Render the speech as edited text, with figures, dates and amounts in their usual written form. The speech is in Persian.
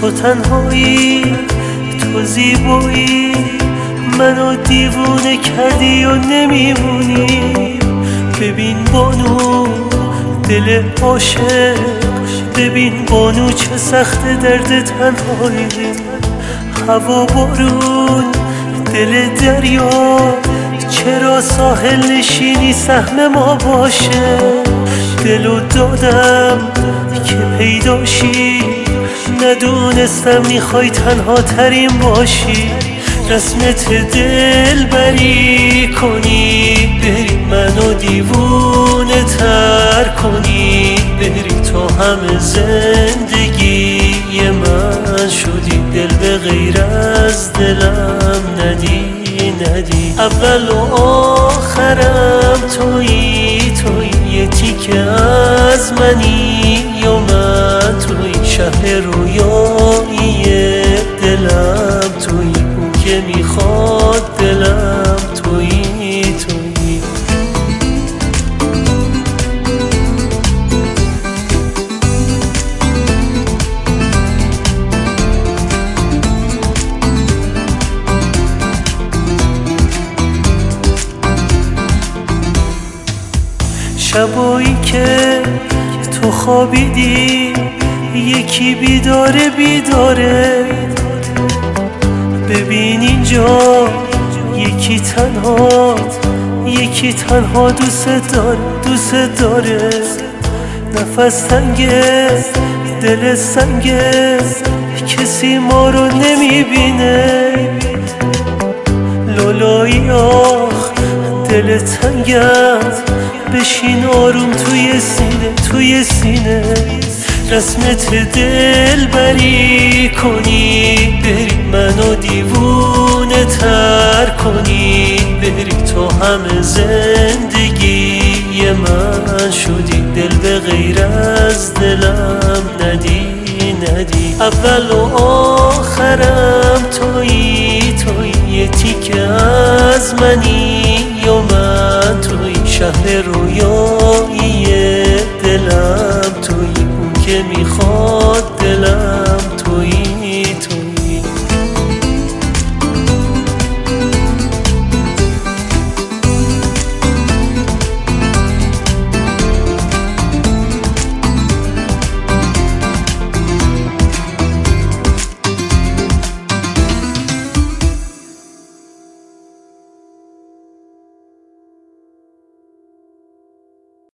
تو تنهایی، تو زیبایی، منو دیوونه کردی و نمیمونی. ببین بانو دل عاشق، ببین بانو چه سخت درد تنهایی. هوا بارون دل دریا، چرا ساحل نشینی سهم ما باشه. دلو دادم که پیداشی، ندونستم میخوای تنها ترین باشی. رسمت دل بری کنی، بری منو دیوونه تر کنی. بری تو همه زندگی من شدی، دل به غیر از دلم ندی. اول و آخرم تویی، تویی یه تیکه از منی یا من تویی. شهر رویایی دلم تویی، اون که میخواد دلم تویی، تویی. شبایی که تو خوابیدی، یکی بیداره بیداره. ببین اینجا یکی تنها، یکی تنها دوست داره، دوست داره. نفس تنگه، دل سنگه، کسی ما رو نمیبینه. لالایی آخ دل تنگم، بشین آروم توی سینه، توی سینه. رسمت دل بری کنی، بری منو دیوونه تر کنی. بری تو همه زندگی من شدی، دل به غیر از دلم ندی. اول و آخرم تویی، تویی یه تیکه از منی یا من تویی. شهر رویا